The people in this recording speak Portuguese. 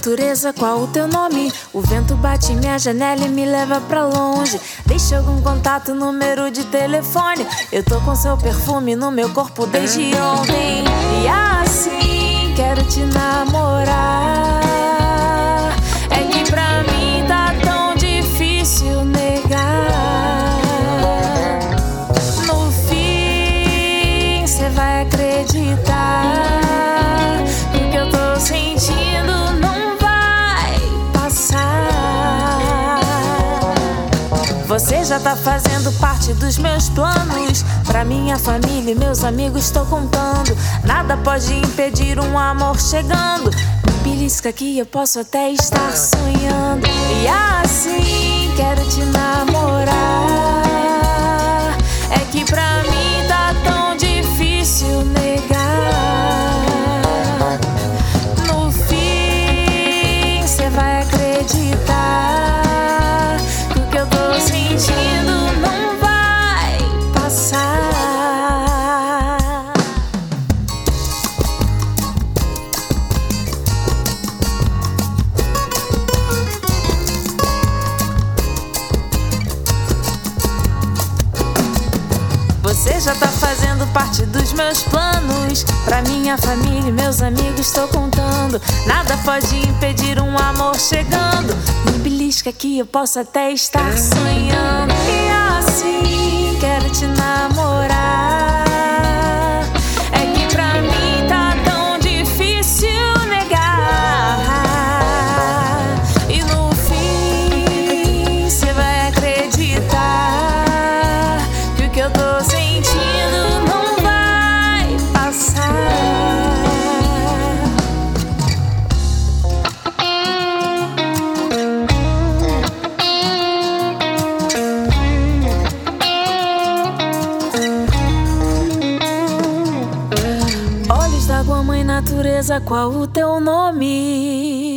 natureza, qual o teu nome? O vento bate em minha janela e me leva pra longe. Deixa algum contato, número de telefone. Eu tô com seu perfume no meu corpo desde ontem. E assim, quero te namorar. É que pra mim tá tão difícil negar. No fim, cê vai acreditar. Sentindo não vai passar. Você já tá fazendo parte dos meus planos. Pra minha família e meus amigos tô contando. Nada pode impedir um amor chegando. Me belisca que eu posso até estar sonhando. E assim quero te namorar. É que pra mim tá tão difícil negar. Vai acreditar que o que eu tô sentindo não vai passar. Você já tá fazendo parte dos meus planos. Pra minha família e meus amigos tô contando. Nada pode impedir um amor chegando. Me belisca que eu posso até estar sonhando. E assim quero te namorar. É que pra mim tá tão difícil negar. E no fim cê vai acreditar que o que eu tô sentindo não vai passar. Olhos d'água, mãe natureza, qual o teu nome?